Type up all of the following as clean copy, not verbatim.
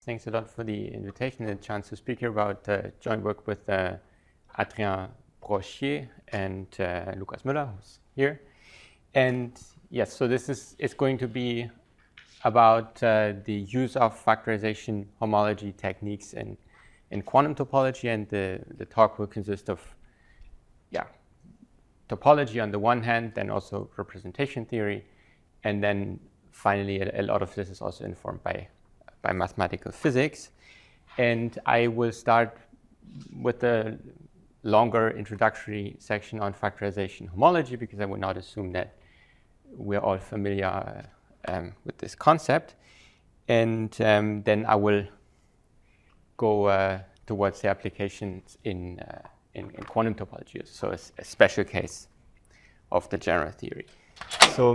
Thanks a lot for the invitation and the chance to speak here about joint work with Adrien Brochier and Lukas Müller, who's here. And yes, so this is going to be about the use of factorization homology techniques in quantum topology, and the talk will consist of topology on the one hand, then also representation theory, and then finally a lot of this is also informed by mathematical physics. And I will start with a longer introductory section on factorization homology, because I would not assume that we're all familiar with this concept. And then I will go towards the applications in quantum topology, so a special case of the general theory. So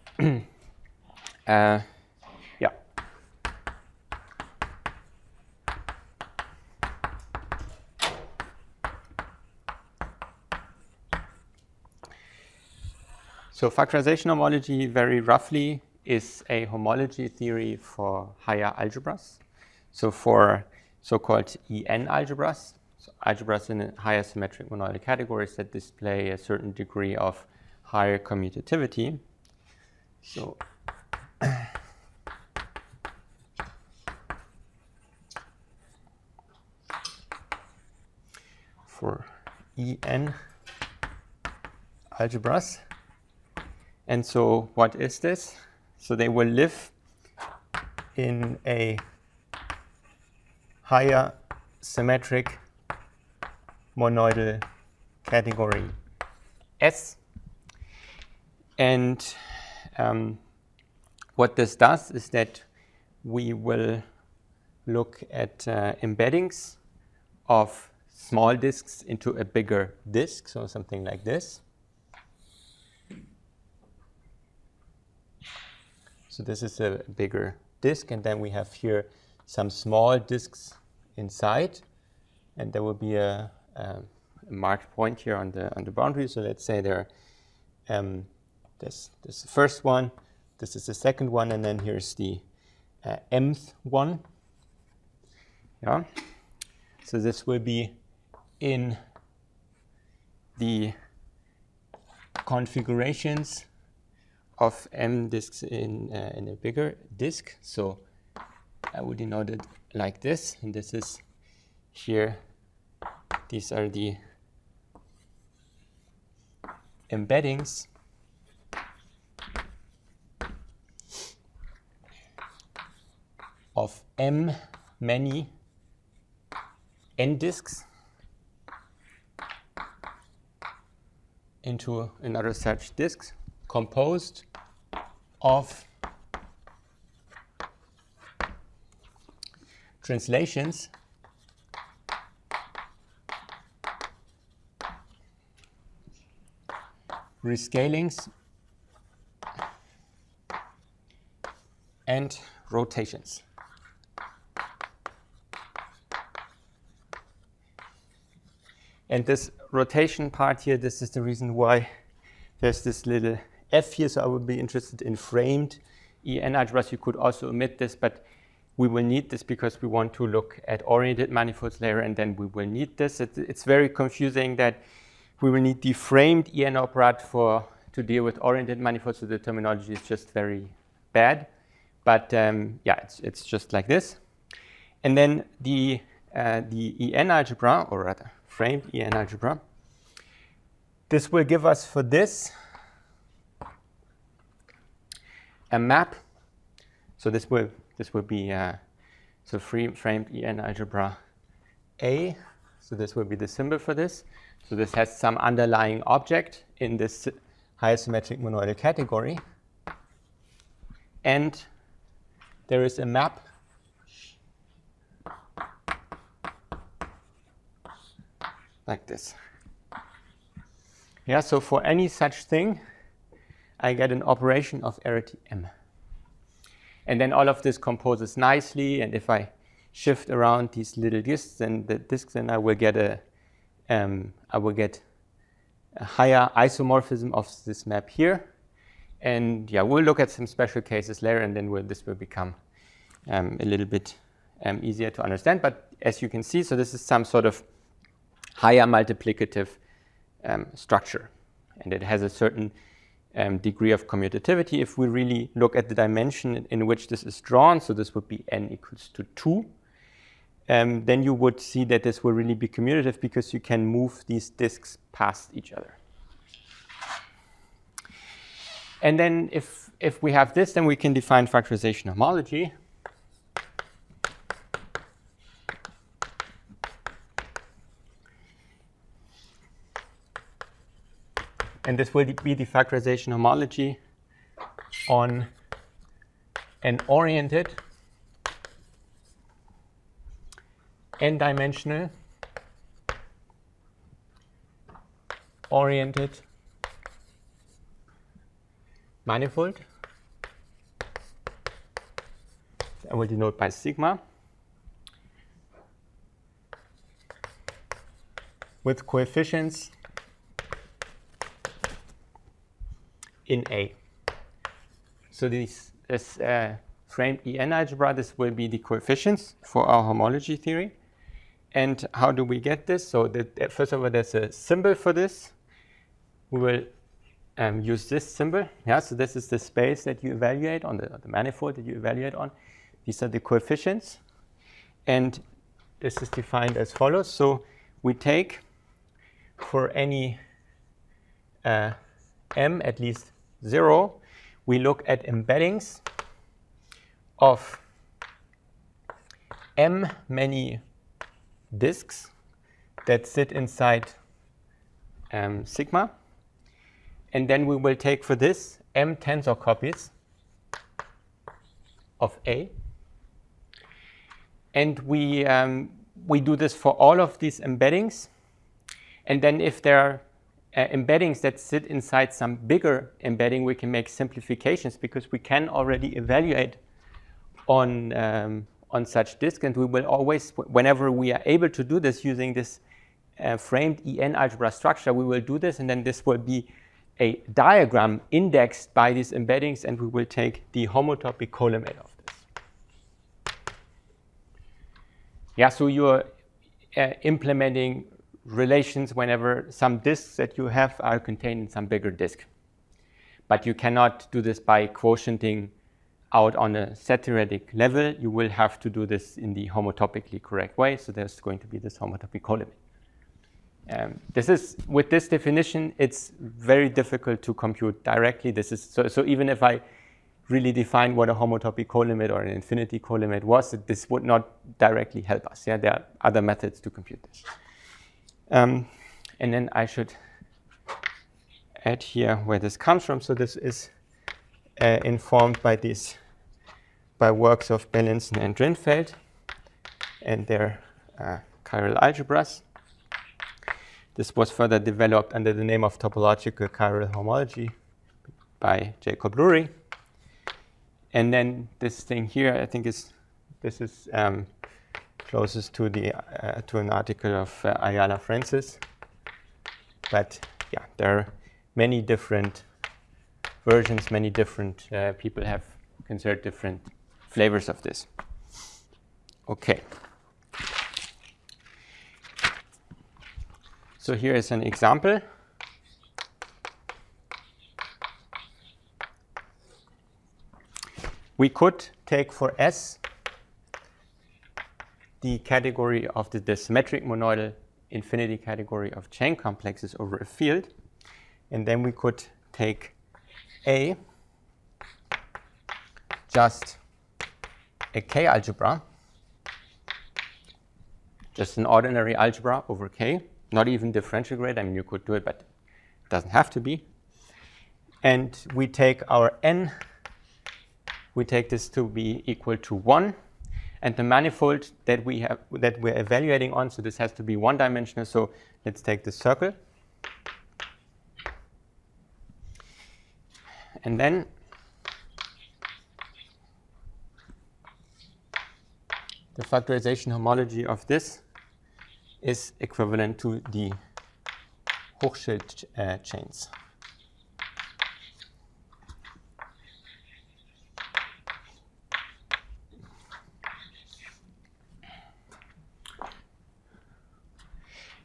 So factorization homology, very roughly, is a homology theory for higher algebras. So for so-called EN algebras, so algebras in higher symmetric monoidal categories that display a certain degree of higher commutativity. So for EN algebras. And so what is this? So they will live in a higher symmetric monoidal category S. And what this does is that we will look at embeddings of small disks into a bigger disk, so something like this. So this is a bigger disk, and then we have here some small disks inside, and there will be a marked point here on the boundary. So let's say there this is the first one, this is the second one, and then here's the mth one. Yeah. So this will be in the configurations of M disks in a bigger disk. So I would denote it like this, and this is here. These are the embeddings of M many N disks into another such disk, composed of translations rescalings and rotations. And this rotation part here, this is the reason why there's this little F here, so I would be interested in framed EN algebras. You could also omit this, but we will need this because we want to look at oriented manifolds later, and then we will need this. It's very confusing that we will need the framed EN operand to deal with oriented manifolds, so the terminology is just very bad. But it's just like this. And then the EN algebra, or rather framed EN algebra, this will give us for this a map. So this will be framed EN algebra A. So this will be the symbol for this. So this has some underlying object in this higher symmetric monoidal category, and there is a map like this. Yeah. So for any such thing, I get an operation of arity M. And then all of this composes nicely, and if I shift around these little disks, then I will get a higher isomorphism of this map here. And yeah, we'll look at some special cases later, and then this will become a little bit easier to understand. But as you can see, so this is some sort of higher multiplicative structure. And it has a certain degree of commutativity. If we really look at the dimension in which this is drawn, so this would be n equals to 2, then you would see that this will really be commutative because you can move these disks past each other. And then if we have this, then we can define factorization homology. And this will be the factorization homology on an oriented n-dimensional oriented manifold. I will denote by sigma with coefficients in A. So this framed En algebra, this will be the coefficients for our homology theory. And how do we get this? So first of all, there's a symbol for this. We will use this symbol. Yeah, so this is the space that you evaluate on, the manifold that you evaluate on. These are the coefficients. And this is defined as follows. So we take for any m at least 0, we look at embeddings of m many disks that sit inside sigma. And then we will take for this m tensor copies of A. And we do this for all of these embeddings. And then if there are embeddings that sit inside some bigger embedding, we can make simplifications because we can already evaluate on such disk. And we will always, whenever we are able to do this using this framed En algebra structure, we will do this. And then this will be a diagram indexed by these embeddings. And we will take the homotopy colimate of this. Yeah, so you're implementing relations whenever some disks that you have are contained in some bigger disk. But you cannot do this by quotienting out on a set theoretic level. You will have to do this in the homotopically correct way. So there's going to be this homotopy colimate. This is, with this definition, it's very difficult to compute directly. This is so even if I really define what a homotopy colimate or an infinity colimate was, this would not directly help us. Yeah, there are other methods to compute this. And then I should add here where this comes from. So this is informed by works of Bellinson and Drinfeld and their chiral algebras. This was further developed under the name of topological chiral homology by Jacob Lurie. And then this thing here, I think this is closest to to an article of Ayala Francis. But yeah, there are many different versions, many different people have considered different flavors of this. Okay. So here is an example. We could take for S the category of the symmetric monoidal infinity category of chain complexes over a field. And then we could take A, just a K algebra, just an ordinary algebra over K, not even differential grade. I mean, you could do it, but it doesn't have to be. And we take our N, we take this to be equal to 1. And the manifold that we're evaluating on, so this has to be one-dimensional. So let's take the circle. And then the factorization homology of this is equivalent to the Hochschild chains.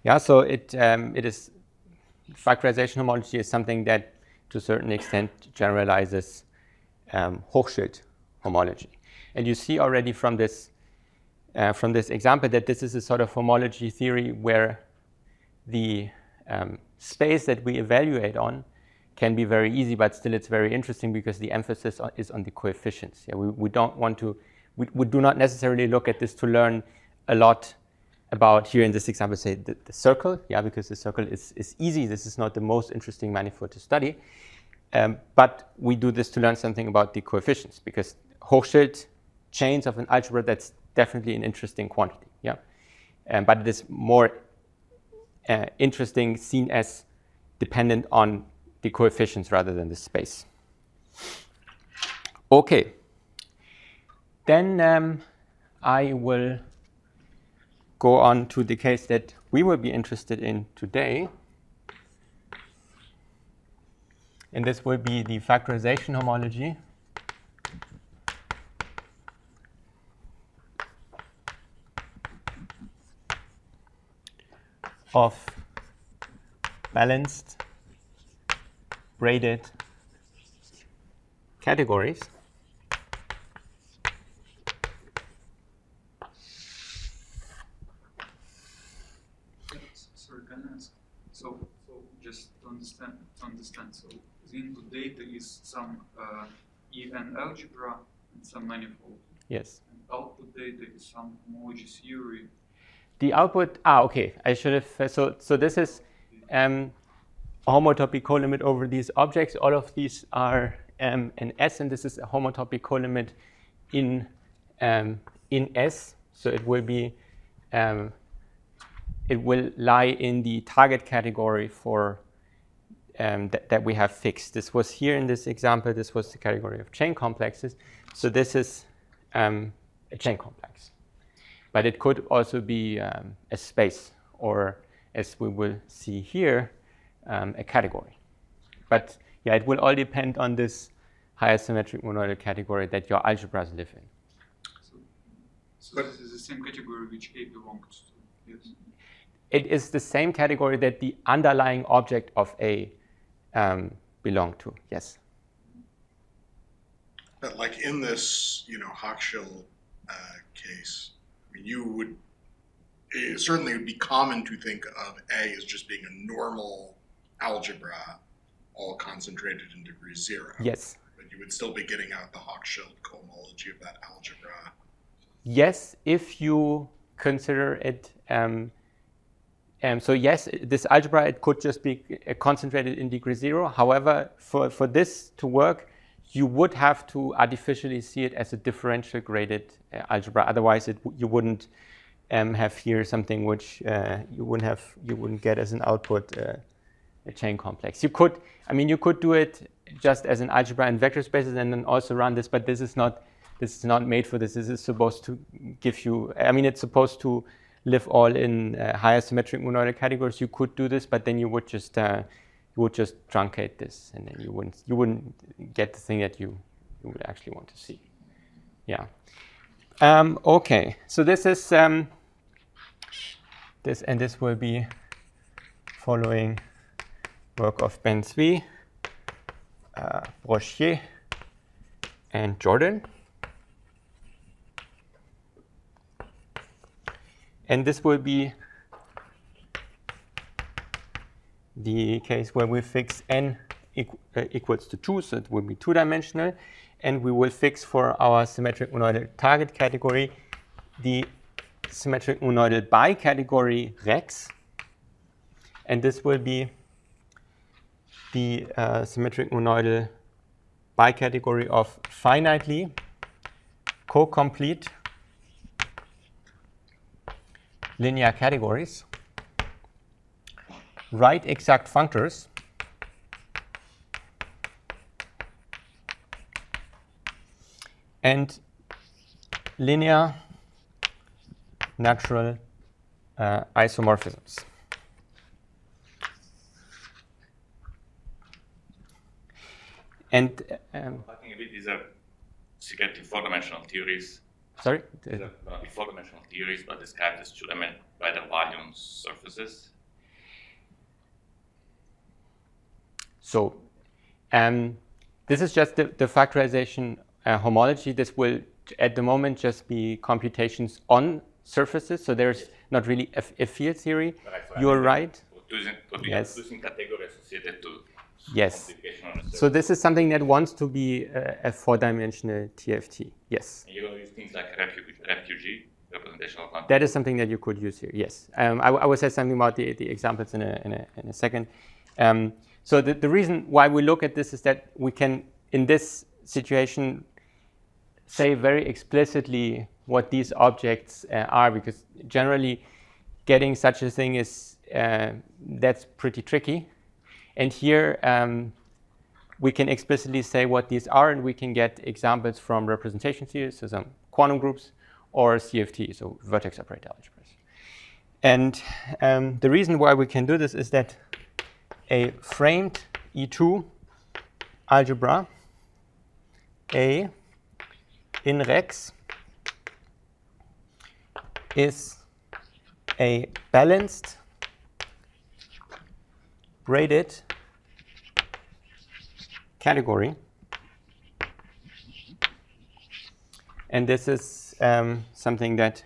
Yeah, so it is factorization homology is something that to a certain extent generalizes Hochschild homology. And you see already from this example that this is a sort of homology theory where the space that we evaluate on can be very easy, but still it's very interesting because the emphasis is on the coefficients. Yeah, we don't want to, we do not necessarily look at this to learn a lot about, here in this example, say the circle, yeah, because the circle is easy. This is not the most interesting manifold to study. But we do this to learn something about the coefficients, because Hochschild chains of an algebra, that's definitely an interesting quantity, yeah. But it is more interesting seen as dependent on the coefficients rather than the space. Okay. Then I will go on to the case that we will be interested in today. And this will be the factorization homology of balanced braided categories. Sorry, can I ask? So just to understand, so the input data is some EN algebra and some manifold. Yes. And output data is some homology theory. The output, okay, I should have, so this is a homotopy colimit over these objects. All of these are an S, and this is a homotopy colimit in S. So it will be, it will lie in the target category for that we have fixed. This was here in this example, this was the category of chain complexes. So this is a chain complex. But it could also be a space, or as we will see here, a category. But yeah, it will all depend on this higher symmetric monoidal category that your algebras live in. So this is the same category which A belongs to, yes? It is the same category that the underlying object of A belong to, yes. But like in this, Hochschild case, I mean, it certainly would be common to think of A as just being a normal algebra, all concentrated in degree 0. Yes. But you would still be getting out the Hochschild cohomology of that algebra. Yes, if you consider it, so yes, this algebra, it could just be concentrated in degree 0. However, for this to work, you would have to artificially see it as a differential graded algebra. Otherwise, you wouldn't have here something which you wouldn't get as an output a chain complex. You could do it just as an algebra in vector spaces and then also run this, but this is not made for this. This is supposed to give you, it's supposed to live all in higher symmetric monoidal categories. You could do this, but then you would just truncate this, and then you wouldn't get the thing that you would actually want to see. Yeah. Okay. So this is this will be following work of Ben Zvi, Brochet, and Jordan. And this will be the case where we fix n equals to 2, so it will be 2-dimensional. And we will fix for our symmetric monoidal target category the symmetric monoidal bicategory Rex. And this will be the symmetric monoidal bicategory of finitely co-complete linear categories, right exact functors, and linear natural isomorphisms. And talking a bit, these are secretive 4-dimensional theories. Sorry? These are going to be four-dimensional theories, but describe this two-dimensional by the volume surfaces. So this is just the factorization homology. This will, at the moment, just be computations on surfaces. So there's not really a field theory. You're right. Yes. Using category associated to yes. complication on a surface. So this is something that wants to be a four-dimensional TFT. Yes. And you're going to use things like refugee representational content. That is something that you could use here. Yes. I will say something about the examples in a second. So the reason why we look at this is that we can, in this situation, say very explicitly what these objects are, because generally getting such a thing is that's pretty tricky. And here we can explicitly say what these are, and we can get examples from representation theories, so some quantum groups, or CFT, so vertex operator algebras. And the reason why we can do this is that a framed E2 algebra A in Rex is a balanced, braided category. And this is something that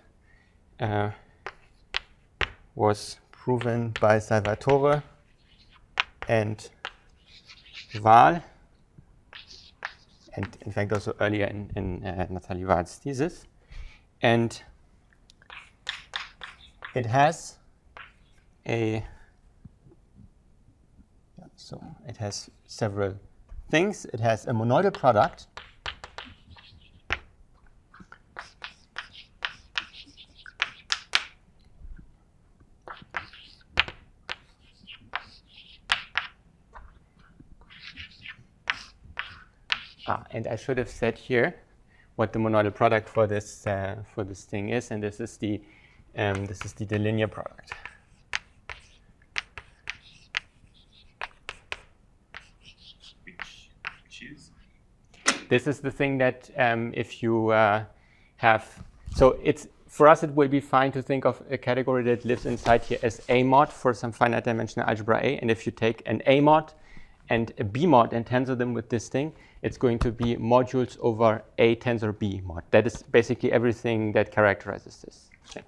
was proven by Salvatore and Wahl, and in fact also earlier in Nathalie Wahl's thesis. And it has several things. It has a monoidal product. And I should have said here what the monoidal product for this thing is, and this is the linear product. Which is? This is the thing that if you have, so it's for us it will be fine to think of a category that lives inside here as A mod for some finite dimensional algebra A, and if you take an A mod and a B mod and tensor them with this thing, it's going to be modules over A tensor B mod. That is basically everything that characterizes this thing.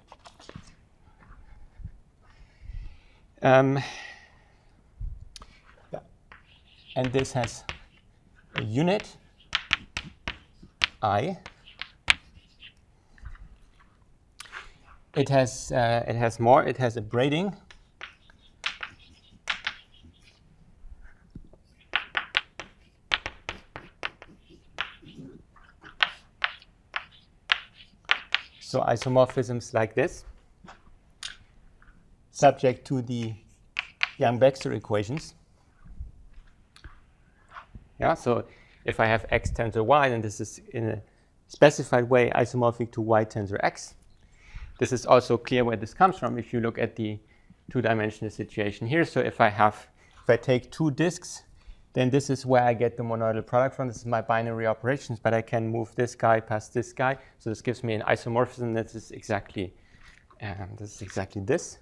And this has a unit I. It has more. It has a braiding. So isomorphisms like this, subject to the Yang-Baxter equations. Yeah, so if I have x tensor y, then this is in a specified way isomorphic to y tensor x. This is also clear where this comes from if you look at the two-dimensional situation here. So if I take two disks, then this is where I get the monoidal product from. This is my binary operations, but I can move this guy past this guy. So this gives me an isomorphism that is exactly this.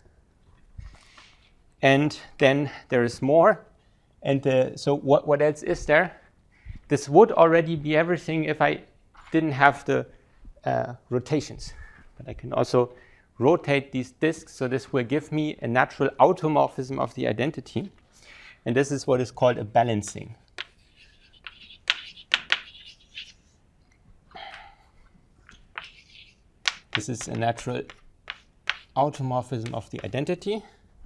And then there is more. And so what else is there? This would already be everything if I didn't have the rotations. But I can also rotate these disks. So this will give me a natural automorphism of the identity. And this is what is called a balancing. This is a natural automorphism of the identity.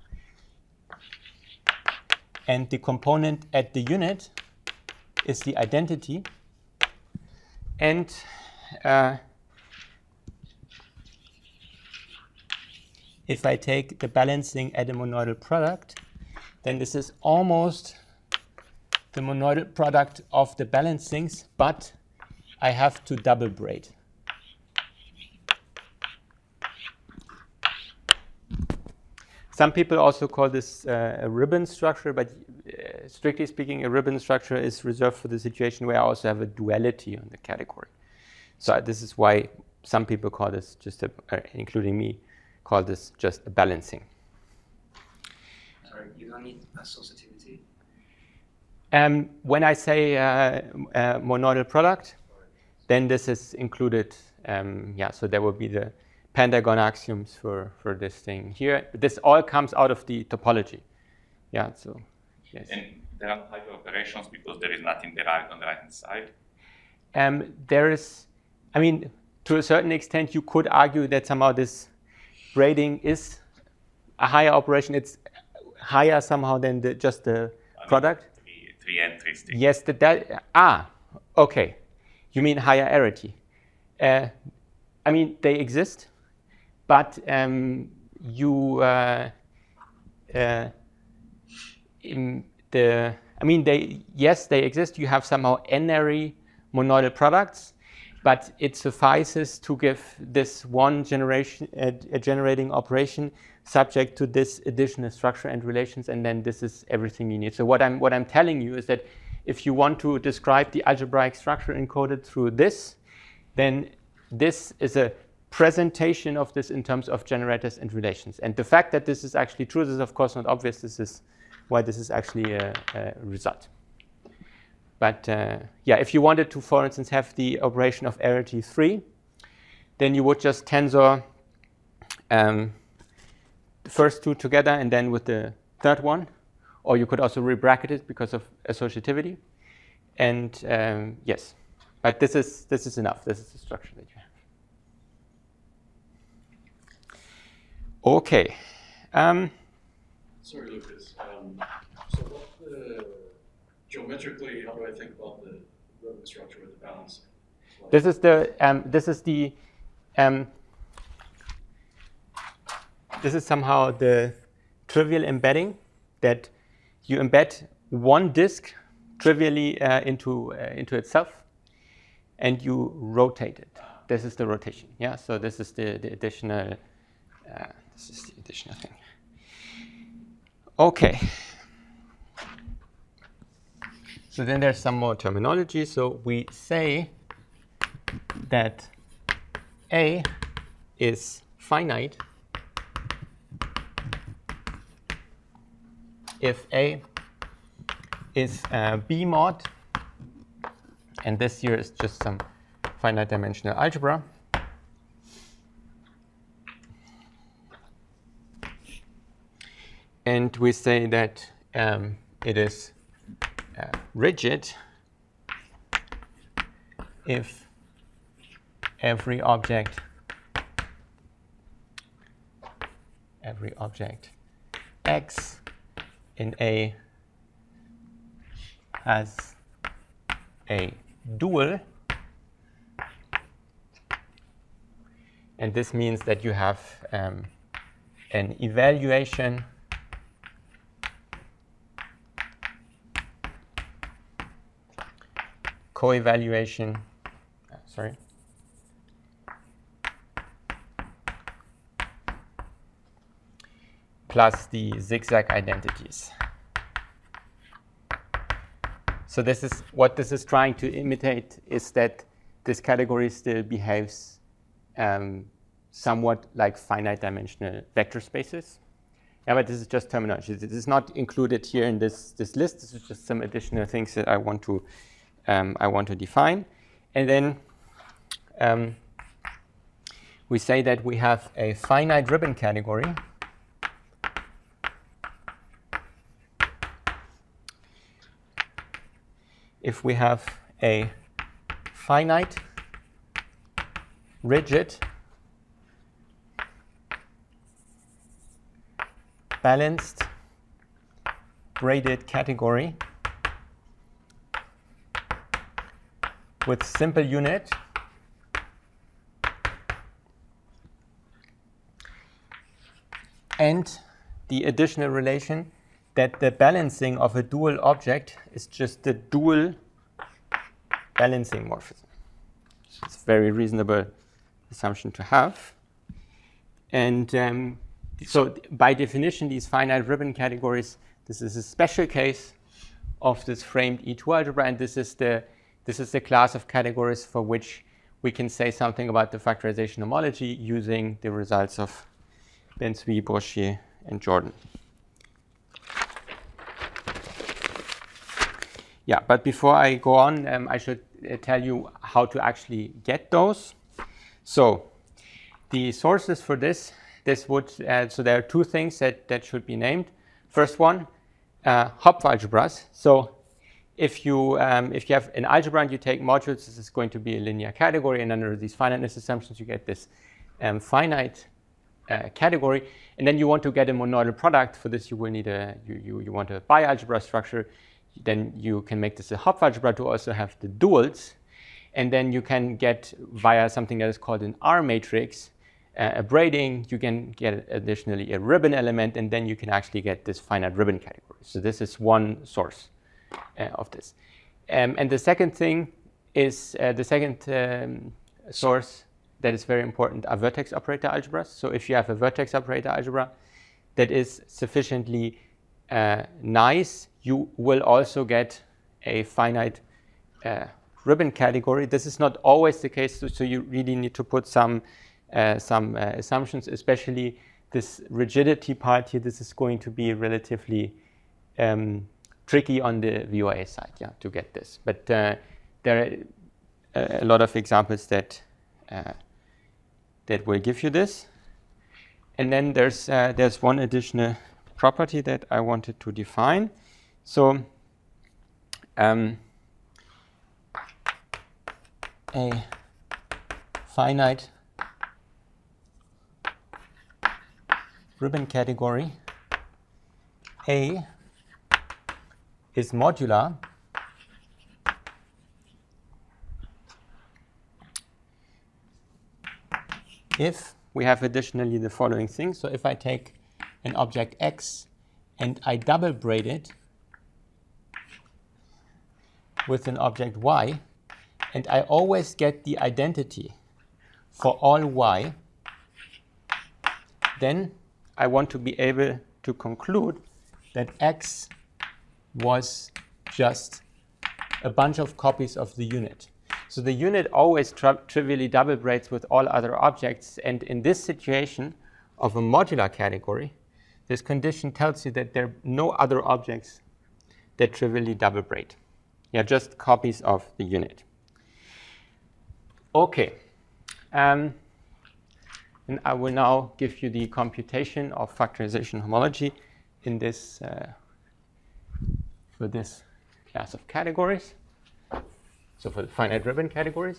And the component at the unit is the identity. And if I take the balancing at a monoidal product, then this is almost the monoidal product of the balancings, but I have to double braid. Some people also call this a ribbon structure, but strictly speaking, a ribbon structure is reserved for the situation where I also have a duality on the category. So this is why some people call this just including me, call this just a balancing. Sorry, you don't need associativity? When I say monoidal product, then this is included. So there will be the pentagon axioms for this thing here. This all comes out of the topology. Yeah, so yes. And there are no hyper operations because there is nothing derived on the right hand side. There is, I mean, to a certain extent, you could argue that somehow this braiding is a higher operation. It's higher somehow than just the product. Three entries. Yes, okay. You mean higher arity. I mean, they exist, but they exist. You have somehow n-ary monoidal products, but it suffices to give this one generating operation subject to this additional structure and relations, and then this is everything you need. So what I'm telling you is that if you want to describe the algebraic structure encoded through this, then this is a presentation of this in terms of generators and relations. And the fact that this is actually true, this is of course not obvious. This is why this is actually a result. But if you wanted to, for instance, have the operation of arity 3, then you would just tensor the first two together and then with the third one. Or you could also rebracket it because of associativity. And yes, but this is enough. This is the structure that you have. Okay. Sorry, Lucas. So what geometrically, how do I think about the Römer structure with the balancing? This is somehow the trivial embedding, that you embed one disk trivially into itself, and you rotate it. This is the rotation. Yeah. So this is the additional. This is the additional thing. Okay. So then there's some more terminology. So we say that A is finite if A is B mod, and this here is just some finite dimensional algebra. And we say that it is rigid if every object X in A has a dual, and this means that you have an evaluation co-evaluation, plus the zigzag identities. So this is what this is trying to imitate, is that this category still behaves somewhat like finite dimensional vector spaces. Yeah, but this is just terminology. This is not included here in this list. This is just some additional things that I want to define. And then we say that we have a finite ribbon category if we have a finite rigid balanced braided category with simple unit and the additional relation that the balancing of a dual object is just the dual balancing morphism. It's a very reasonable assumption to have. And so by definition, these finite ribbon categories, this is a special case of this framed E2 algebra, and this is the class of categories for which we can say something about the factorization homology using the results of Ben-Zvi, Brochet, and Jordan. Yeah, but before I go on, I should tell you how to actually get those. So the sources for this would, so there are two things that should be named. First one, Hopf algebras. So if you have an algebra and you take modules, this is going to be a linear category, and under these finiteness assumptions, you get this finite category, and then you want to get a monoidal product. For this, you will need you want a bi-algebra structure. Then you can make this a Hopf algebra to also have the duals, and then you can get via something that is called an R matrix a braiding. You can get additionally a ribbon element, and then you can actually get this finite ribbon category. So this is one source of this. And the second thing is the second source that is very important are vertex operator algebras. So if you have a vertex operator algebra that is sufficiently nice, you will also get a finite ribbon category. This is not always the case, so you really need to put some assumptions, especially this rigidity part here. This is going to be relatively tricky on the VOA side, yeah, to get this. But there are a lot of examples that will give you this. And then there's one additional property that I wanted to define. So a finite ribbon category A is modular if we have additionally the following thing. So if I take an object X and I double braid it with an object Y, and I always get the identity for all Y, then I want to be able to conclude that X was just a bunch of copies of the unit. So the unit always trivially double braids with all other objects, and in this situation of a modular category, this condition tells you that there are no other objects that trivially double braid. Yeah, just copies of the unit. Okay, and I will now give you the computation of factorization homology in this for this class of categories. So for the finite ribbon categories.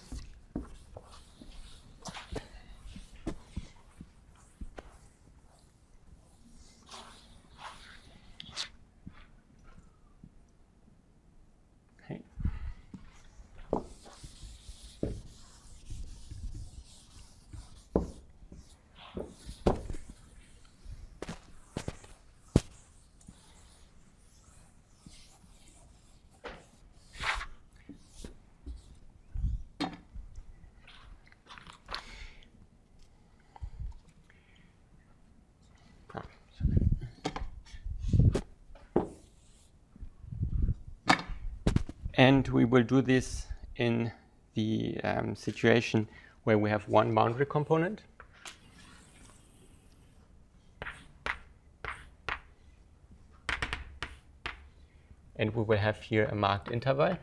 And we will do this in the situation where we have one boundary component. And we will have here a marked interval.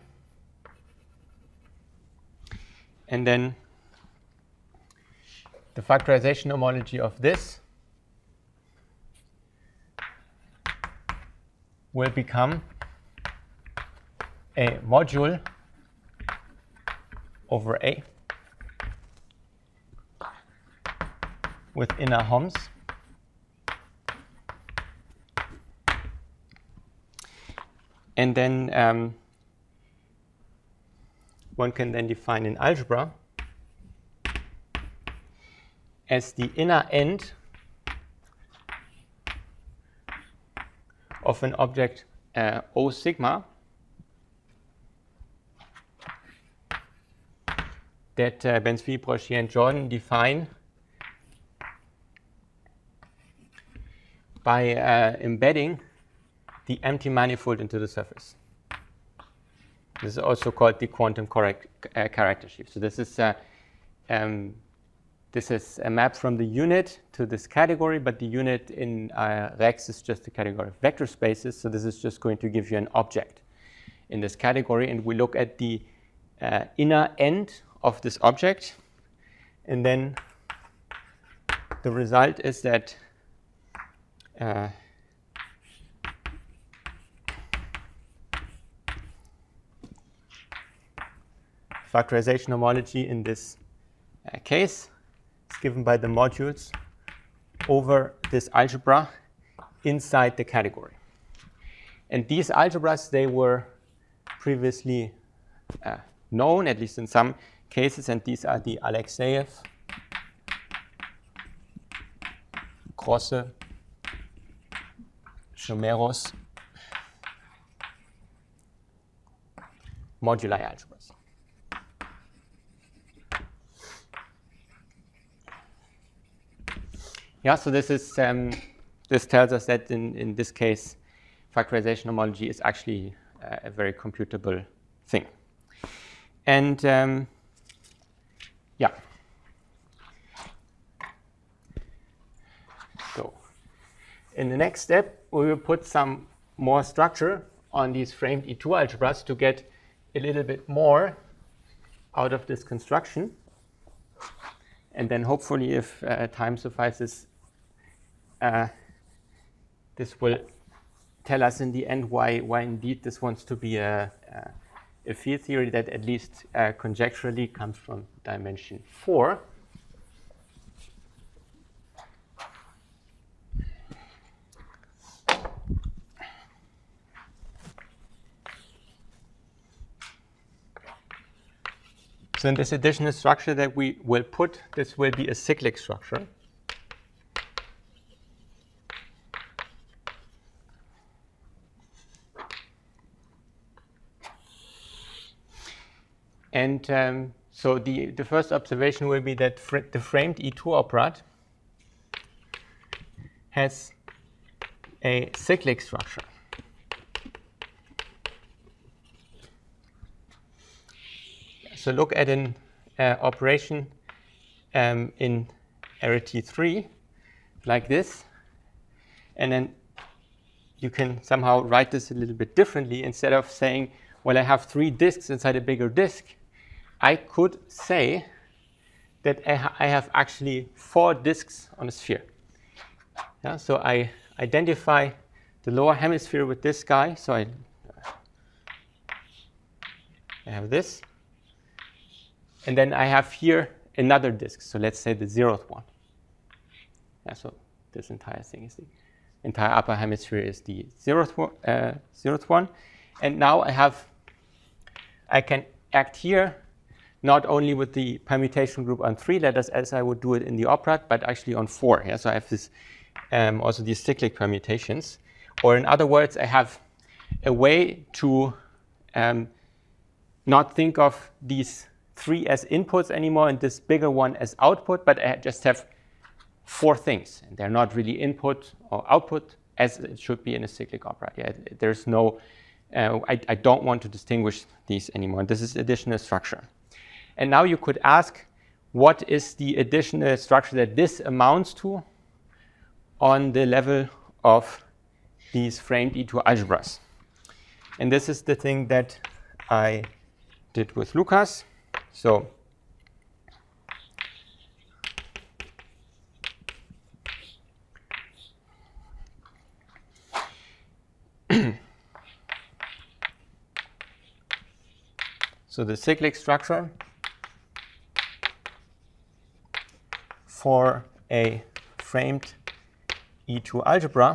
And then the factorization homology of this will become a module over A with inner Homs. And then one can then define an algebra as the inner end of an object O sigma that Ben-Zvi, Brochet, and Jordan define by embedding the empty manifold into the surface. This is also called the quantum character sheaf. So this is this is a map from the unit to this category, but the unit in Rex is just a category of vector spaces. So this is just going to give you an object in this category. And we look at the inner end of this object. And then the result is that factorization homology in this case is given by the modules over this algebra inside the category. And these algebras, they were previously known, at least in some cases, and these are the Alexeyev, Grosse, Chomeros moduli algebras. Yeah, so this is this tells us that in this case, factorization homology is actually a very computable thing. And yeah. So in the next step, we will put some more structure on these framed E2 algebras to get a little bit more out of this construction. And then hopefully, if time suffices, this will tell us in the end why indeed this wants to be a field theory that at least conjecturally comes from dimension 4. So in this additional structure that we will put, this will be a cyclic structure. And so the first observation will be that the framed E2 operand has a cyclic structure. So look at an operation in arity 3 like this, and then you can somehow write this a little bit differently. Instead of saying, well, I have 3 disks inside a bigger disk, I could say that I have actually 4 disks on a sphere. Yeah, so I identify the lower hemisphere with this guy. So I have this. And then I have here another disk. So let's say the 0th one. Yeah, so this entire thing is the entire upper hemisphere is the 0th one. And now I can act here not only with the permutation group on 3 letters as I would do it in the operand, but actually on 4. Yeah? So I have this also these cyclic permutations. Or in other words, I have a way to not think of these 3 as inputs anymore and this bigger one as output, but I just have 4 things. And they're not really input or output as it should be in a cyclic operand. Yeah, there's no, I don't want to distinguish these anymore. This is additional structure. And now you could ask, what is the additional structure that this amounts to on the level of these framed E2 algebras? And this is the thing that I did with Lukas. So so the cyclic structure for a framed E2 algebra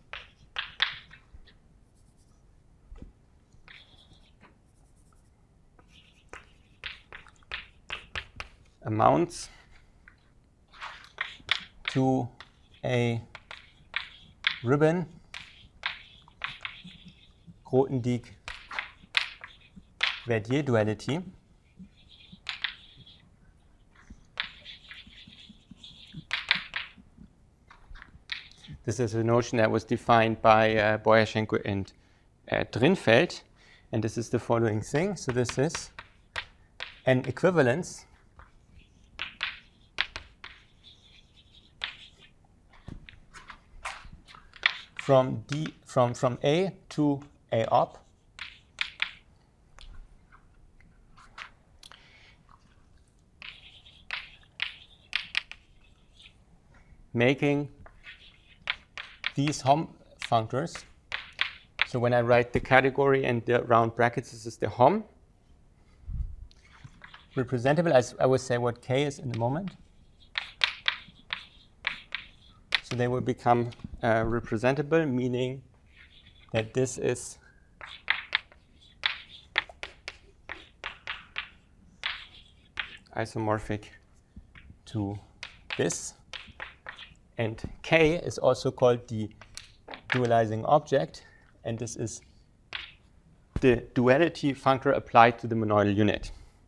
amounts to a ribbon Grothendieck-Verdier duality This is a notion that was defined by Boyashenko and Drinfeld, and this is the following thing. So this is an equivalence from A to A op. Making these Hom functors. So when I write the category and the round brackets, this is the Hom. Representable, as I will say what K is in a moment. So they will become representable, meaning that this is isomorphic to this. And K is also called the dualizing object, and this is the duality functor applied to the monoidal unit.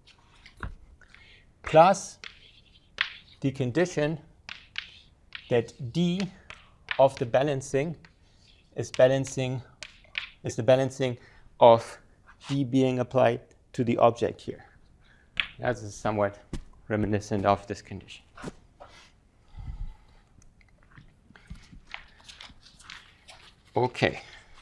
Plus the condition that D of the balancing is the balancing of D being applied to the object here. That is somewhat reminiscent of this condition. Okay.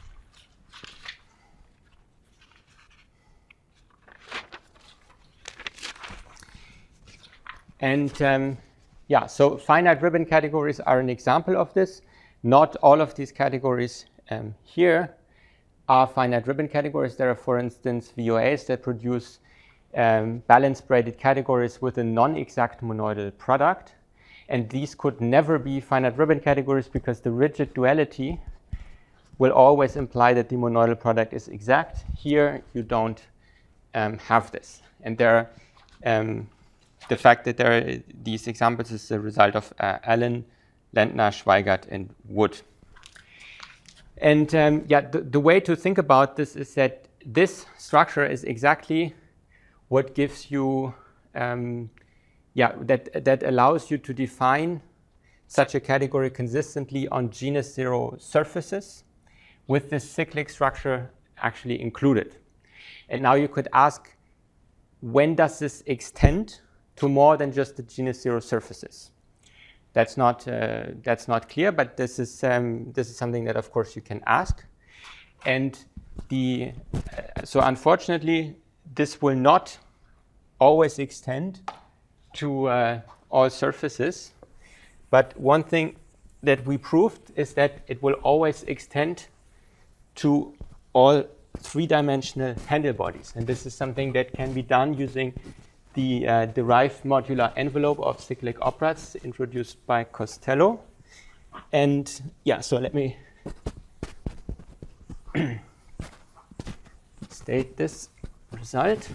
And yeah, so finite ribbon categories are an example of this. Not all of these categories here are finite ribbon categories. There are, for instance, VOAs that produce balanced braided categories with a non-exact monoidal product. And these could never be finite ribbon categories because the rigid duality will always imply that the monoidal product is exact. Here, you don't have this. And there are, the fact that there are these examples is the result of Allen, Lentner, Schweigart, and Wood. And yeah, the way to think about this is that this structure is exactly what gives you, that allows you to define such a category consistently on genus zero surfaces with this cyclic structure actually included. And now you could ask, when does this extend to more than just the genus zero surfaces? That's not clear, but this is something that, of course, you can ask. And so unfortunately, this will not always extend to all surfaces. But one thing that we proved is that it will always extend to all three-dimensional handle bodies. And this is something that can be done using the derived modular envelope of cyclic operats introduced by Costello. And yeah, so let me state this result.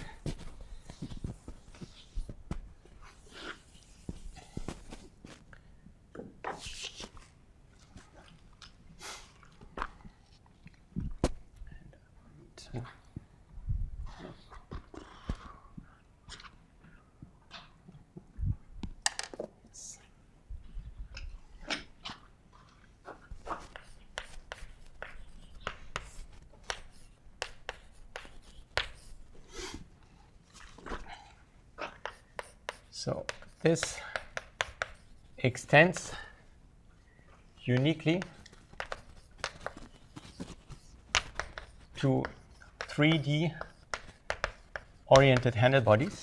So this extends uniquely to 3D oriented handle bodies.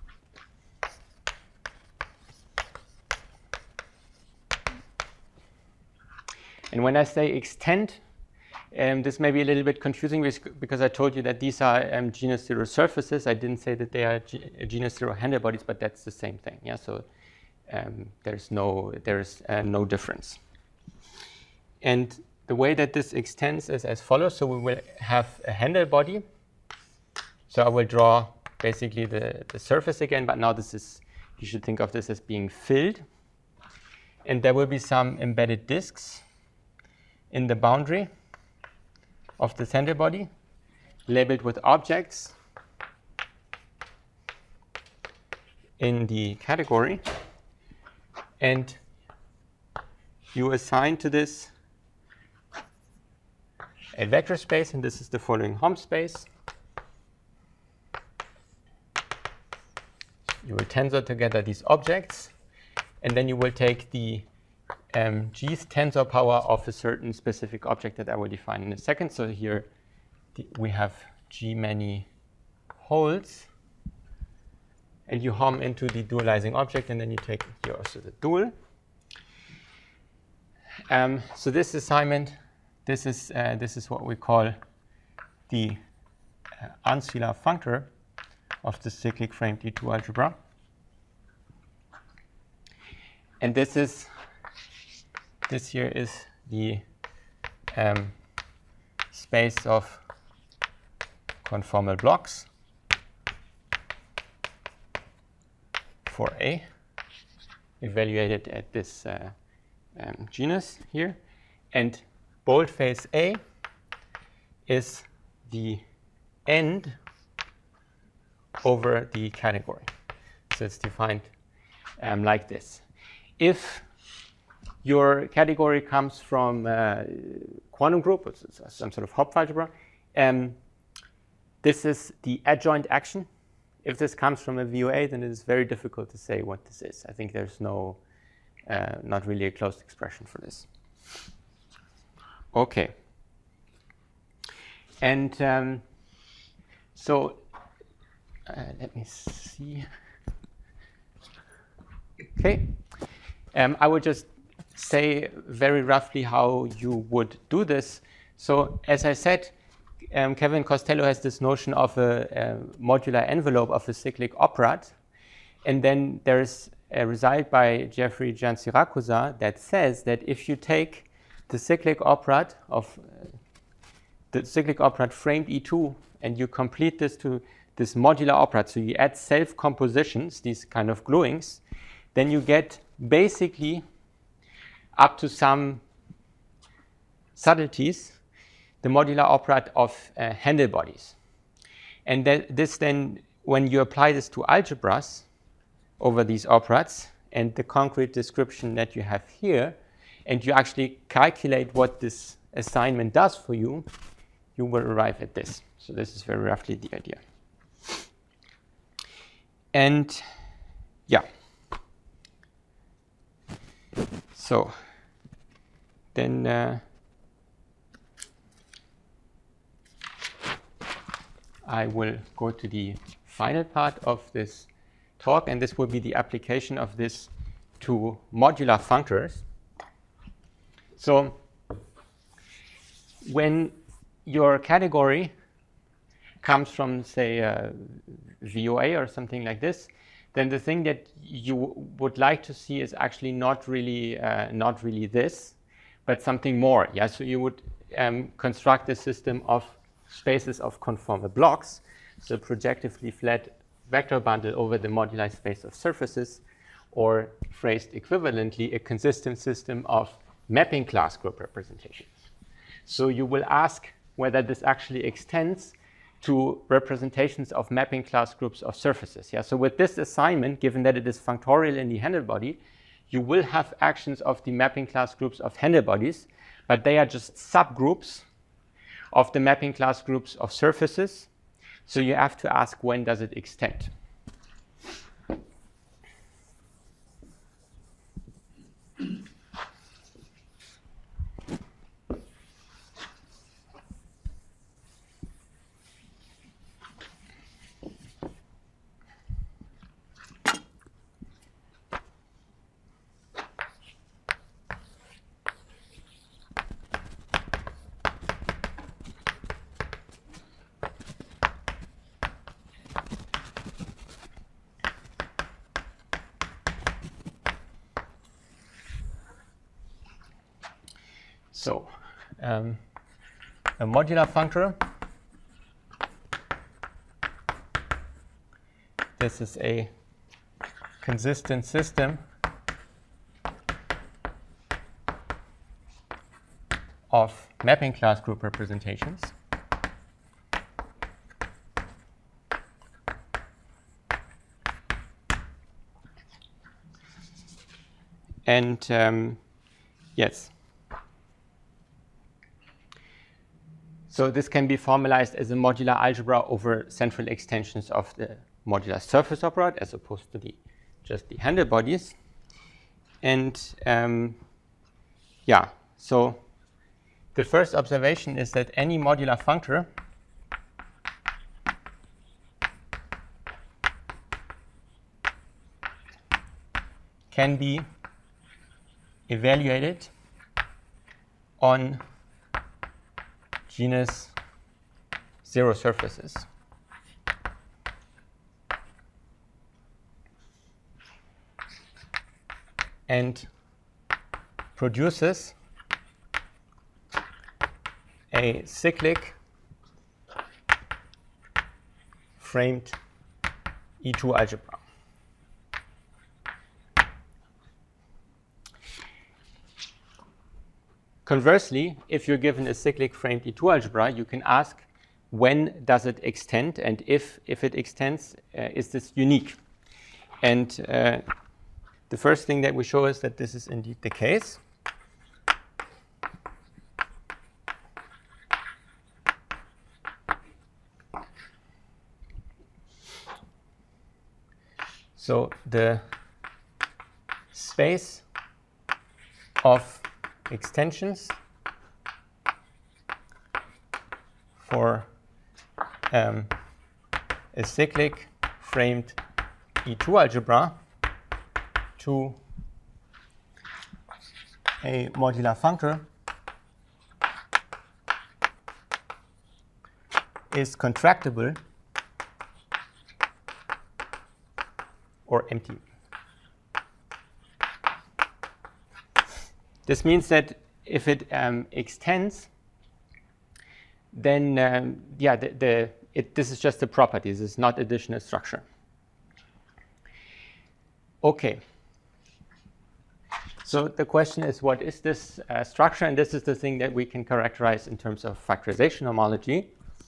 And when I say extend, this may be a little bit confusing because I told you that these are genus zero surfaces. I didn't say that they are genus zero handle bodies, but that's the same thing. Yeah, so there's no difference. And the way that this extends is as follows. So we will have a handle body. So I will draw basically the surface again, but now you should think of this as being filled. And there will be some embedded disks in the boundary of the handle body, labeled with objects in the category. And you assign to this a vector space, and this is the following Hom space. You will tensor together these objects, and then you will take the G's tensor power of a certain specific object that I will define in a second. So here we have G many holes, and you hom into the dualizing object, and then you take here also the dual. So this assignment, this is what we call the ancillar functor of the cyclic framed E2 algebra. And this here is the space of conformal blocks for A, evaluated at this genus here. And boldface A is the end over the category. So it's defined like this. If your category comes from quantum group, or some sort of Hopf algebra, this is the adjoint action. If this comes from a VOA, then it is very difficult to say what this is. I think there's no, not really a closed expression for this. Okay. And so let me see. Okay. I would just say very roughly how you would do this. So as I said, Kevin Costello has this notion of a modular envelope of a cyclic operad. And then there's a result by Jeffrey Giansiracusa that says that if you take the cyclic operad of the cyclic operad framed E2 and you complete this to this modular operad, so you add self-compositions, these kind of gluings, then you get basically up to some subtleties the modular operad of Handel bodies. And this then, when you apply this to algebras over these operads and the concrete description that you have here, and you actually calculate what this assignment does for you, you will arrive at this. So this is very roughly the idea. And yeah. So then I will go to the final part of this talk, and this will be the application of this to modular functors. So when your category comes from, say, VOA or something like this, then the thing that you would like to see is actually not really this, but something more. Yeah, so you would construct a system of spaces of conformal blocks, so projectively flat vector bundle over the moduli space of surfaces, or phrased equivalently, a consistent system of mapping class group representations. So you will ask whether this actually extends to representations of mapping class groups of surfaces. Yeah? So with this assignment, given that it is functorial in the Handel body, you will have actions of the mapping class groups of Handel bodies, but they are just subgroups of the mapping class groups of surfaces. So you have to ask, when does it extend? So, a modular functor, this is a consistent system of mapping class group representations. And yes. So this can be formalized as a modular algebra over central extensions of the modular surface operad as opposed to just the Handel bodies. And yeah, so the first observation is that any modular functor can be evaluated on genus 0 surfaces. And produces a cyclic framed E2 algebra. Conversely, if you're given a cyclic framed E2 algebra, you can ask when does it extend, and if it extends, is this unique? And the first thing that we show is that this is indeed the case. So the space of extensions for a cyclic framed E2 algebra to a modular functor is contractible or empty. This means that if it extends, then this is just a property. This is not additional structure. Okay. So the question is, what is this structure? And this is the thing that we can characterize in terms of factorization homology.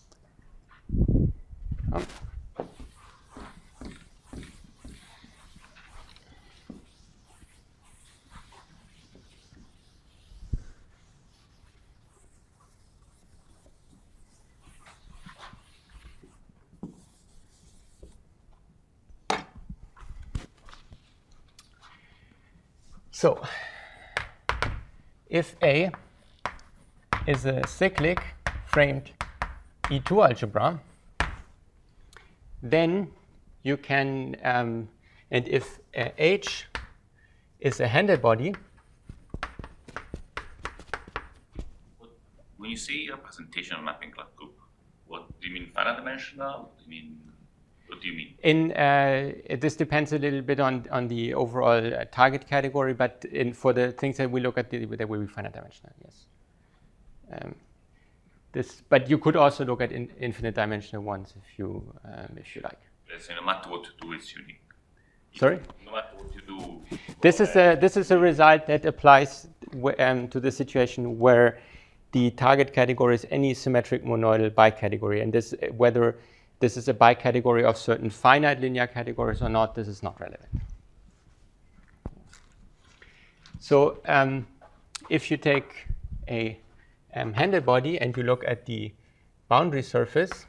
So, if A is a cyclic framed E2 algebra, then you can, and if H is a Handel body. When you say representational mapping Clark group, what do you mean? Finite dimensional? What do you mean? This depends a little bit on the overall target category, but for the things that we look at, they will be finite dimensional, yes. But you could also look at infinite dimensional ones if you like. So no matter what you do, it's unique. Sorry? No matter what you do. This is a result that applies to the situation where the target category is any symmetric monoidal bicategory, and whether this is a bicategory of certain finite linear categories or not, this is not relevant. So if you take a Handel body and you look at the boundary surface,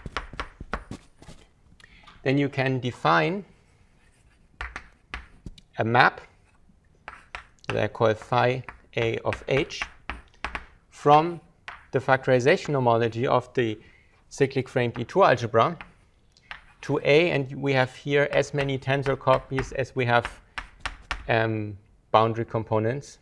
then you can define a map that I call phi A of H from the factorization homology of the cyclic framed E2 algebra to A, and we have here as many tensor copies as we have boundary components.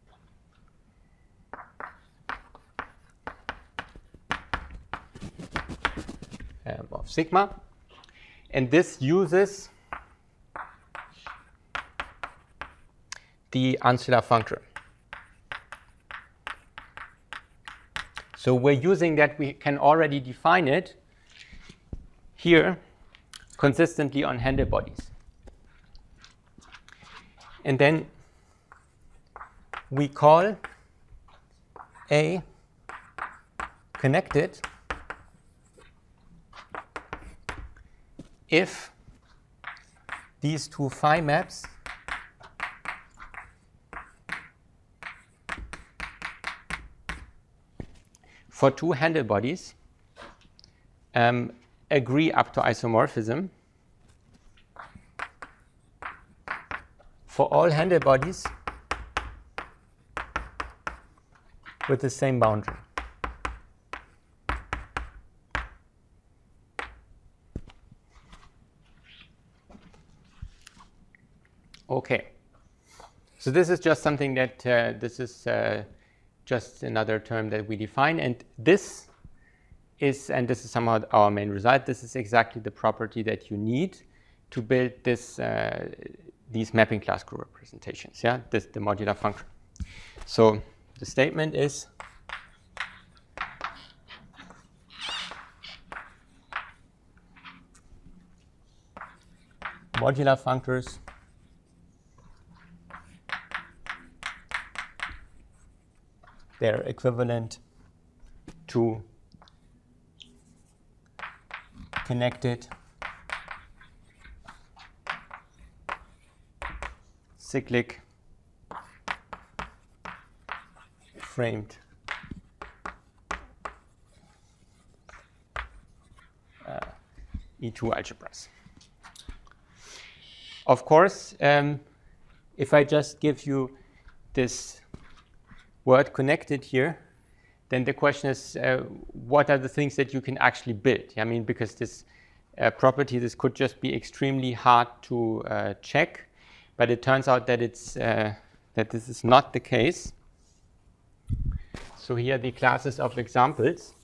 Of sigma, and this uses the ancillar functor. So we're using that, we can already define it here consistently on Handel bodies. And then we call A connected if these two phi maps for two Handel bodies agree up to isomorphism. For all Handel bodies with the same boundary. Okay. So this is just something that this is just another term that we define, and this is somehow our main result. This is exactly the property that you need to build this these mapping class group representations. Yeah, the modular function. So the statement is modular functors they're equivalent to connected cyclic framed E2 algebras. Of course, if I just give you this word connected here, then the question is, what are the things that you can actually build? I mean, because this property, this could just be extremely hard to check, but it turns out that it's that this is not the case. So here are the classes of examples.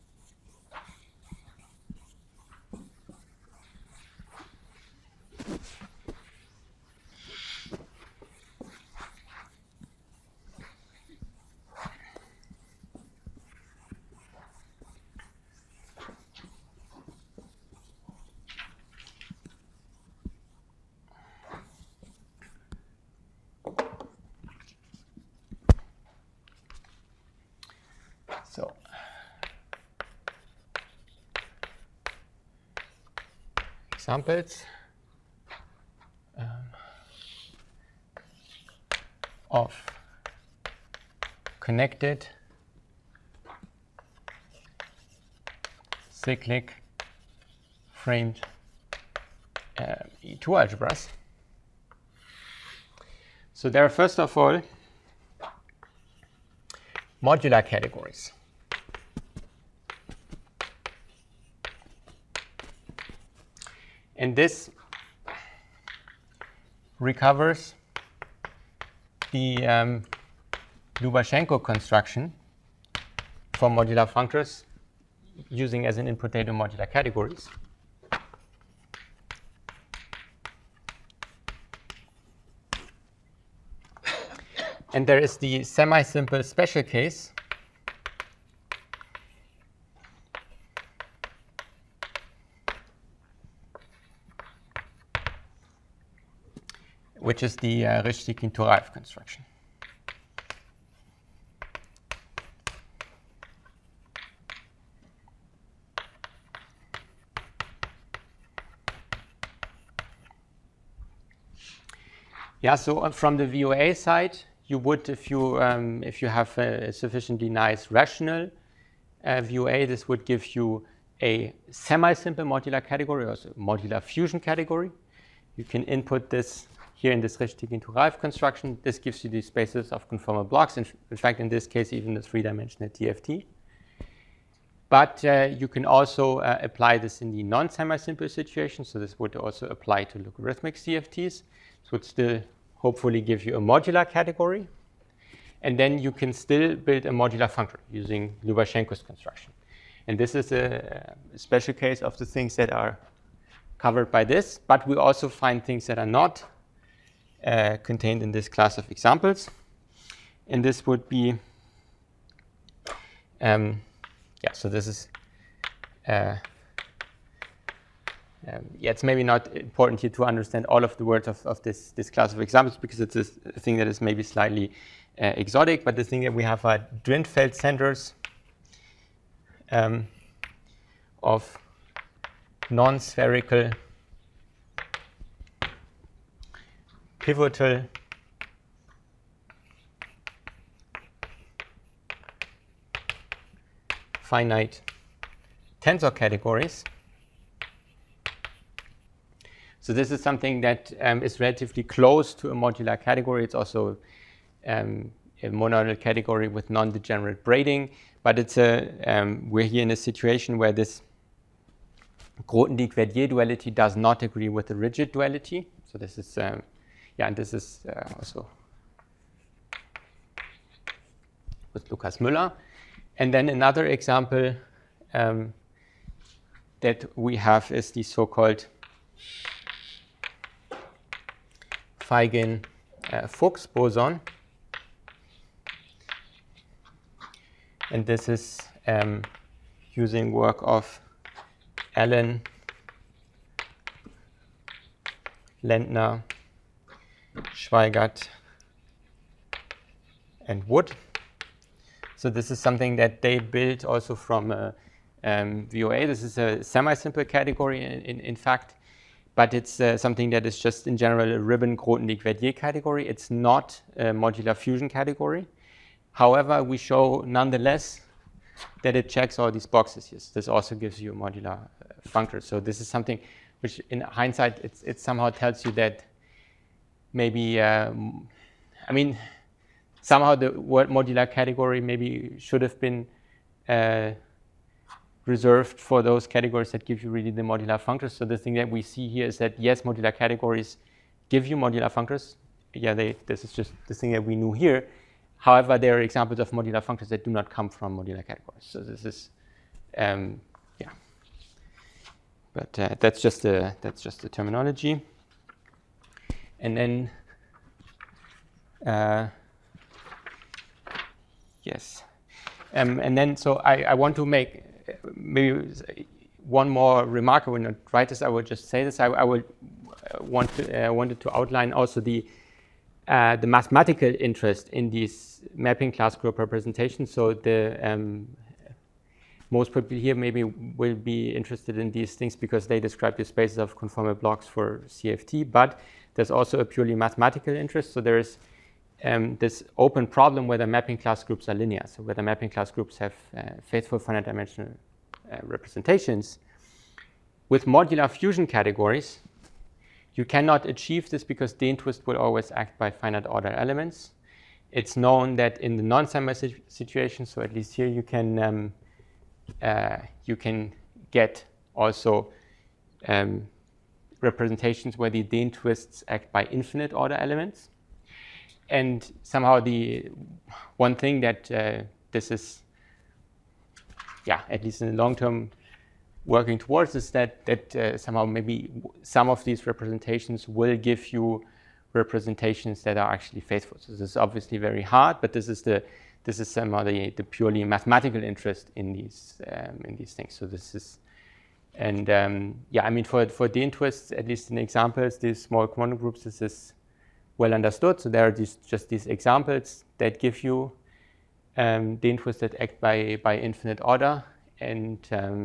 So examples of connected cyclic framed E2 algebras. So there are, first of all, modular categories. And this recovers the Lubashenko construction for modular functors using as an input data modular categories. And there is the semi-simple special case which is the Rishtikin-Turaev construction. Yeah, so from the VOA side, you would, if you have a sufficiently nice rational VOA, this would give you a semi-simple modular category, also modular fusion category. You can input this here in this Rishtikin-Turaev construction. This gives you the spaces of conformal blocks. In fact, in this case, even the three-dimensional TFT. But you can also apply this in the non-semi-simple situation. So this would also apply to logarithmic CFTs. This would still hopefully give you a modular category. And then you can still build a modular functor using Lubashenko's construction. And this is a special case of the things that are covered by this. But we also find things that are not contained in this class of examples. And this would be, yeah, so this is, yeah, it's maybe not important here to understand all of the words of this class of examples because it's a thing that is maybe slightly exotic, but the thing that we have are Drinfeld centers of non-spherical pivotal finite tensor categories. So this is something that is relatively close to a modular category. It's also monoidal category with non-degenerate braiding, but it's a we're here in a situation where this Grothendieck-Verdier duality does not agree with the rigid duality. So this is and this is also with Lukas Müller. And then another example that we have is the so-called Feigin-Fuchs boson. And this is using work of Allen, Lentner, Schweigert, and Wood. So this is something that they built also from VOA. This is a semi-simple category in fact, but it's something that is just in general a ribbon Grothendieck-Verdier category. It's not a modular fusion category. However, we show nonetheless that it checks all these boxes here. So this also gives you a modular functor. So this is something which in hindsight it somehow tells you that maybe, somehow the word modular category maybe should have been reserved for those categories that give you really the modular functors. So the thing that we see here is that yes, modular categories give you modular functors. Yeah, this is just the thing that we knew here. However, there are examples of modular functors that do not come from modular categories. So this is, But that's just the terminology. And then, yes. And then, so I want to make maybe one more remark. I will not write this. I will just say this. I would wanted to outline also the mathematical interest in these mapping class group representations. So the most people here maybe will be interested in these things because they describe the spaces of conformal blocks for CFT, but there's also a purely mathematical interest. So there is this open problem whether mapping class groups are linear, so whether mapping class groups have faithful finite dimensional representations. With modular fusion categories, you cannot achieve this because Dehn-Twist will always act by finite order elements. It's known that in the non-semi situation, so at least here you can get also representations where the Dehn-Twists act by infinite order elements. And somehow the one thing that this is, at least in the long term, working towards is that somehow maybe some of these representations will give you representations that are actually faithful. So this is obviously very hard, but this is somehow the purely mathematical interest in these things. So this is, and for Dehn-Twists, at least in examples, these small quantum groups, this is well understood. So there are just these examples that give you Dehn-Twists that act by infinite order, and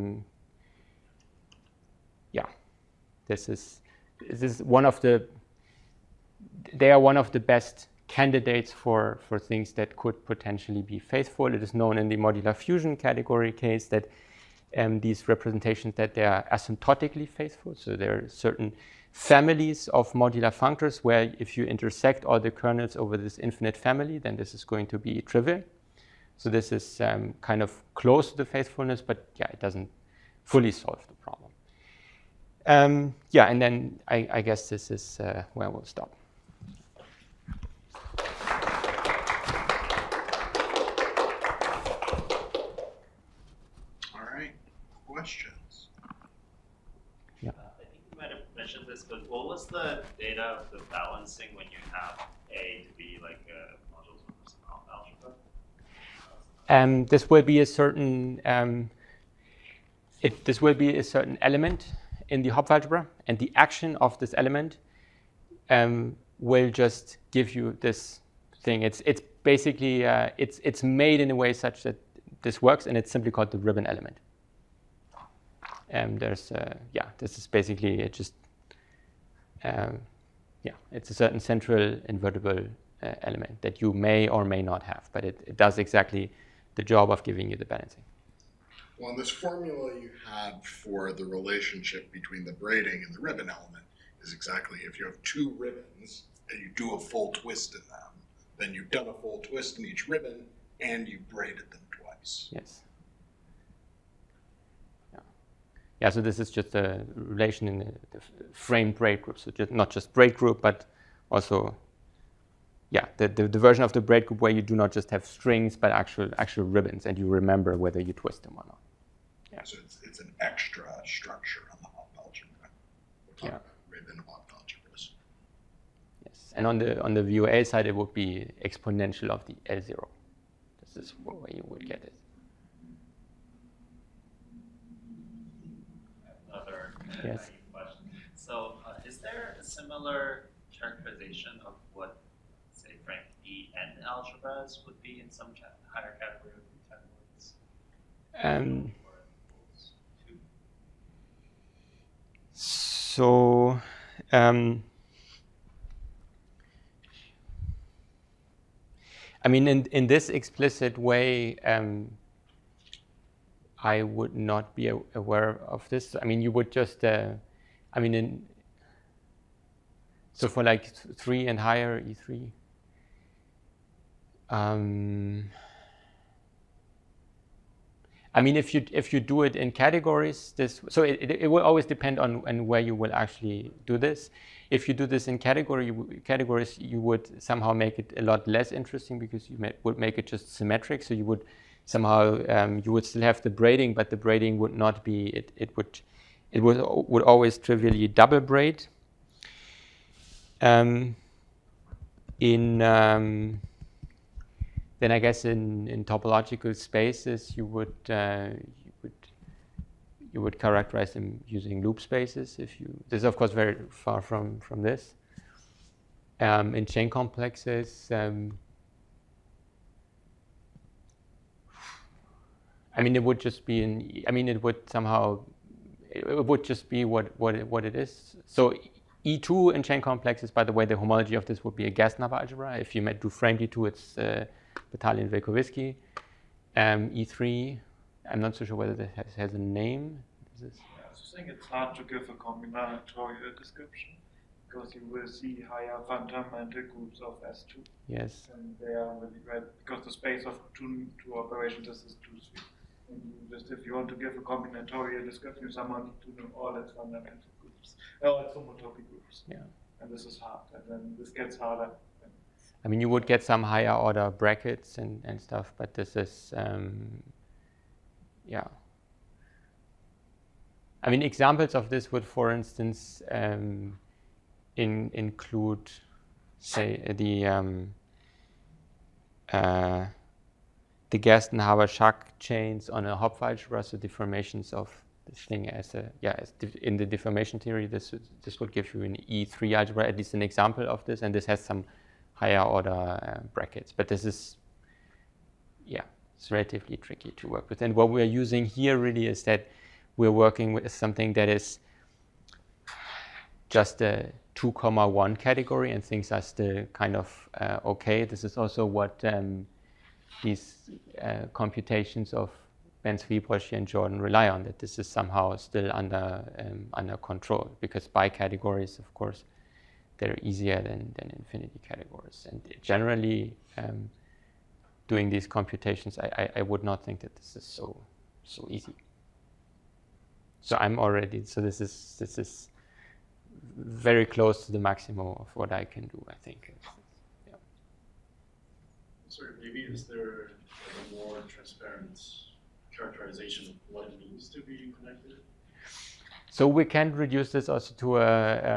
this is one of the, they are one of the best candidates for things that could potentially be faithful. It is known in the modular fusion category case that these representations that they are asymptotically faithful. So there are certain families of modular functors where if you intersect all the kernels over this infinite family, then this is going to be trivial. So this is kind of close to the faithfulness, but it doesn't fully solve the problem. And then I guess this is where we'll stop. All right, questions? I think you might have mentioned this, but what was the data of the balancing when you have A to be like modules of some algebra? This will be a certain this will be a certain element in the Hopf algebra, and the action of this element will just give you this thing. It's basically it's made in a way such that this works, and it's simply called the ribbon element. There's this is basically it just it's a certain central invertible element that you may or may not have, but it does exactly the job of giving you the balancing. Well, in this formula you had for the relationship between the braiding and the ribbon element is exactly if you have two ribbons and you do a full twist in them, then you've done a full twist in each ribbon, and you've braided them twice. Yes. Yeah, so this is just a relation in the framed braid group. So not just braid group, but also, yeah, the version of the braid group where you do not just have strings, but actual ribbons, and you remember whether you twist them or not. Yeah. So it's an extra structure on the Hopf algebra. Yeah. Ribbon Hopf algebras. Yes, and on the VOA side, it would be exponential of the L0. This is where you would get it. Another Yes. question. So, is there a similar characterization of what, say, framed EN algebras would be in some higher category of entanglements? So, I mean, in this explicit way, I would not be aware of this. I mean, you would just, so for like 3 and higher, E3. I mean, if you do it in categories, so it will always depend on where you will actually do this. If you do this in categories, you would somehow make it a lot less interesting because you would make it just symmetric. So you would somehow you would still have the braiding, but the braiding would not be it would always trivially double braid. Then I guess in topological spaces you would characterize them using loop spaces. This is of course very far from this. In chain complexes, I mean it would just be it would just be what it is. So E2 in chain complexes, by the way, the homology of this would be a Gerstenhaber algebra. If you do framed E2, it's Batalin-Velkovisky. E3, I'm not so sure whether that has a name. I think it's hard to give a combinatorial description because you will see higher fundamental groups of S2. Yes. And they are really right because the space of two operations is 2, 3. And if you want to give a combinatorial description, someone need to know all its fundamental groups, all its homotopy groups. Yeah. And this is hard, and then this gets harder. I mean, you would get some higher order brackets and stuff, but this is, yeah. I mean, examples of this would, for instance, include, say, the Gerstenhaber-Schack chains on a Hopf algebra, so deformations of this thing in the deformation theory, this would give you an E3 algebra, at least an example of this, and this has some higher order brackets. But this is, it's relatively tricky to work with. And what we're using here really is that we're working with something that is just a 2,1 category, and things are still kind of okay. This is also what these computations of Benz-Vibrochy and Jordan rely on, that this is somehow still under control, because bi-categories, of course, they're easier than infinity categories. And generally, doing these computations, I would not think that this is so easy. So this is very close to the maximum of what I can do, I think. Yeah. Sorry, maybe is there a more transparent characterization of what it means to be connected? So we can reduce this also to a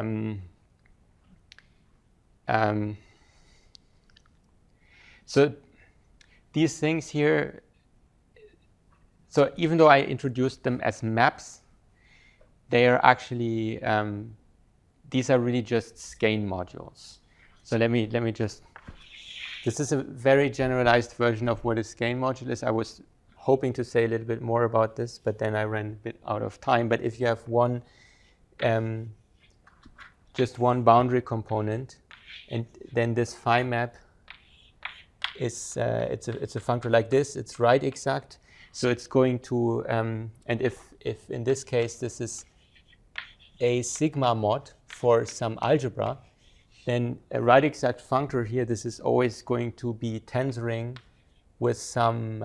so these things here, so even though I introduced them as maps, they are actually these are really just skein modules. So let me just, this is a very generalized version of what a skein module is. I was hoping to say a little bit more about this, but then I ran a bit out of time. But if you have just one boundary component, and then this phi map is it's a functor like this. It's right exact. So it's going to and if in this case this is a sigma mod for some algebra, then a right exact functor here, this is always going to be tensoring with some,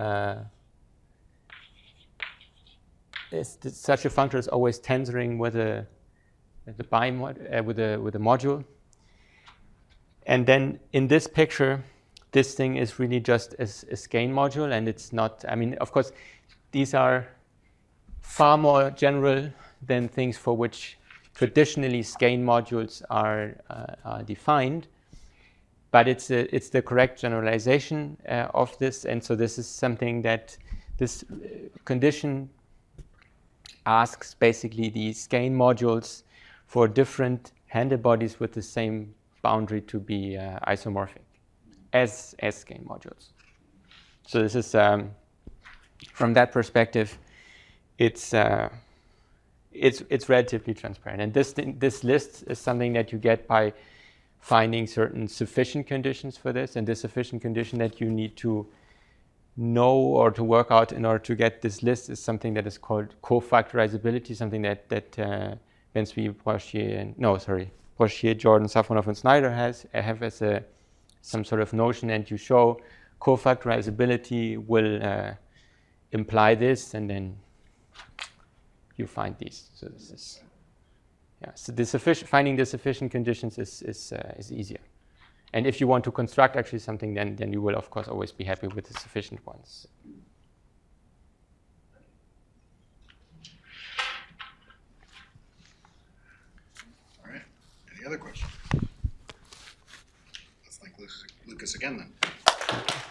such a functor is always tensoring with a module. And then in this picture, this thing is really just a skein module, and it's not, I mean, of course, these are far more general than things for which traditionally skein modules are defined, but it's the correct generalization of this, and so this is something that this condition asks basically the skein modules for different handle bodies with the same boundary to be isomorphic as skein modules. So this is from that perspective, it's relatively transparent. And this list is something that you get by finding certain sufficient conditions for this, and the sufficient condition that you need to know or to work out in order to get this list is something that is called cofactorizability, something that Bensby, Brochet, Jordan, Safonov, and Snyder have as some sort of notion, and you show cofactorizability will imply this, and then you find these. So this is, so finding the sufficient conditions is easier. And if you want to construct actually something, then you will of course always be happy with the sufficient ones. All right. Any other questions? Let's thank Lucas again then.